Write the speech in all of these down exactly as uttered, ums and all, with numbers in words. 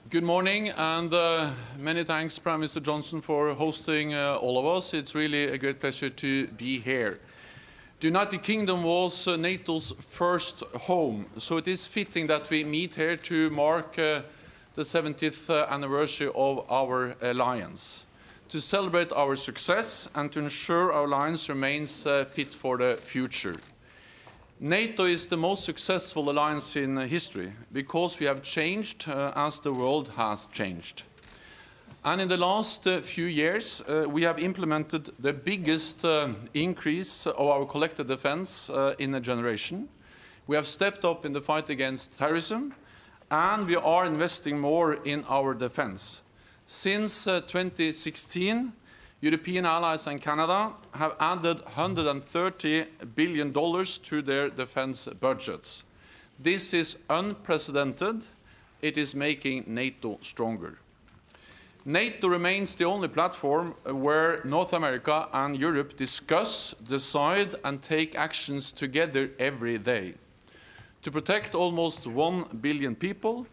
Good morning, and uh, many thanks, Prime Minister Johnson, for hosting uh, all of us. It's really a great pleasure to be here. The United Kingdom was uh, NATO's first home, so it is fitting that we meet here to mark uh, the seventieth uh, anniversary of our alliance, to celebrate our success and to ensure our alliance remains uh, fit for the future. NATO is the most successful alliance in history because we have changed uh, as the world has changed. And in the last uh, few years, uh, we have implemented the biggest uh, increase of our collective defense uh, in a generation. We have stepped up in the fight against terrorism, and we are investing more in our defense. Since uh, twenty sixteen, European allies and Canada have added one hundred thirty billion dollars to their defense budgets. This is unprecedented. It is making NATO stronger. NATO remains the only platform where North America and Europe discuss, decide, and take actions together every day to protect almost one billion people.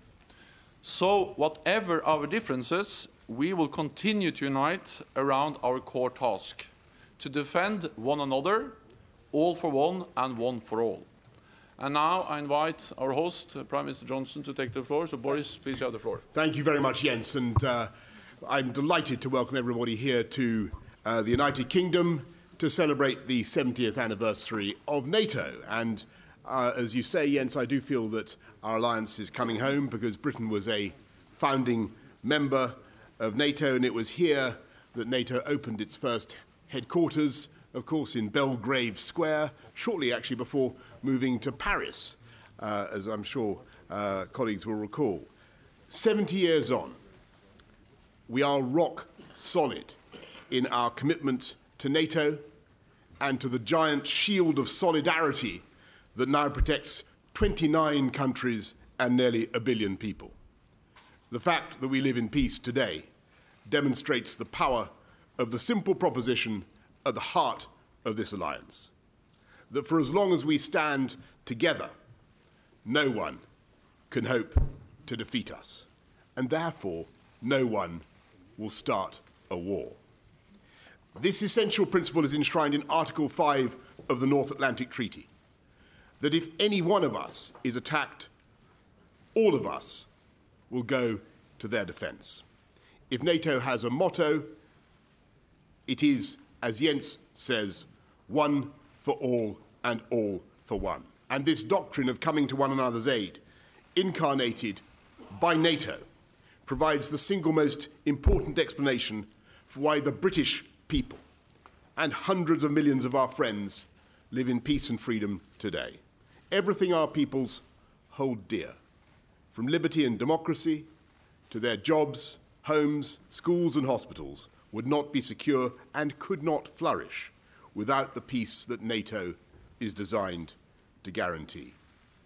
So, whatever our differences, we will continue to unite around our core task, to defend one another, all for one and one for all. And now I invite our host, Prime Minister Johnson, to take the floor. So, Boris, please you have the floor. Thank you very much, Jens. And uh, I'm delighted to welcome everybody here to uh, the United Kingdom to celebrate the seventieth anniversary of NATO. And uh, as you say, Jens, I do feel that our alliance is coming home because Britain was a founding member of NATO, and it was here that NATO opened its first headquarters, of course, in Belgrave Square, shortly actually before moving to Paris, uh, as I'm sure uh, colleagues will recall. seventy years on, we are rock solid in our commitment to NATO and to the giant shield of solidarity that now protects twenty-nine countries and nearly a billion people. The fact that we live in peace today demonstrates the power of the simple proposition at the heart of this alliance, that for as long as we stand together, no one can hope to defeat us, and therefore no one will start a war. This essential principle is enshrined in Article five of the North Atlantic Treaty, that if any one of us is attacked, all of us will go to their defence. If NATO has a motto, it is, as Jens says, one for all and all for one. And this doctrine of coming to one another's aid, incarnated by NATO, provides the single most important explanation for why the British people and hundreds of millions of our friends live in peace and freedom today. Everything our peoples hold dear, from liberty and democracy to their jobs, homes, schools and hospitals, would not be secure and could not flourish without the peace that NATO is designed to guarantee.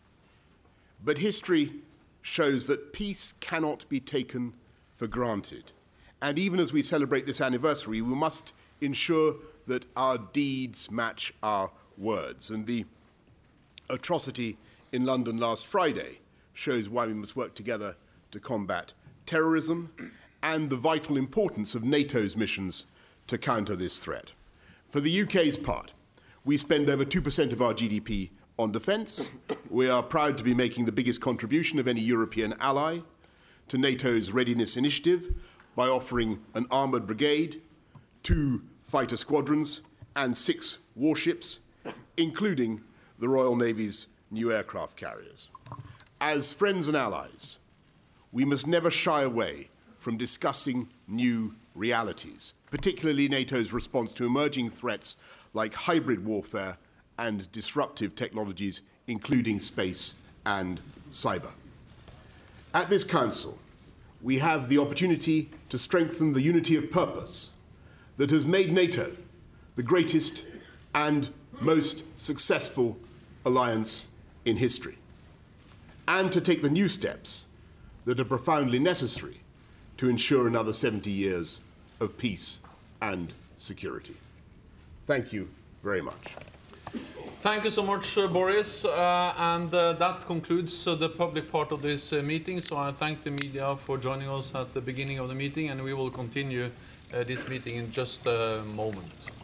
But history shows that peace cannot be taken for granted. And even as we celebrate this anniversary, we must ensure that our deeds match our words. And the atrocity in London last Friday shows why we must work together to combat terrorism and the vital importance of NATO's missions to counter this threat. For the U K's part, we spend over two percent of our G D P on defence. We are proud to be making the biggest contribution of any European ally to NATO's readiness initiative by offering an armoured brigade, two fighter squadrons and six warships, including the Royal Navy's new aircraft carriers. As friends and allies, we must never shy away from discussing new realities, particularly NATO's response to emerging threats like hybrid warfare and disruptive technologies, including space and cyber. At this Council, we have the opportunity to strengthen the unity of purpose that has made NATO the greatest and most successful alliance in history, and to take the new steps that are profoundly necessary to ensure another seventy years of peace and security. Thank you very much. Thank you so much, uh, Boris. Uh, and uh, that concludes uh, the public part of this uh, meeting. So I thank the media for joining us at the beginning of the meeting, and we will continue uh, this meeting in just a moment.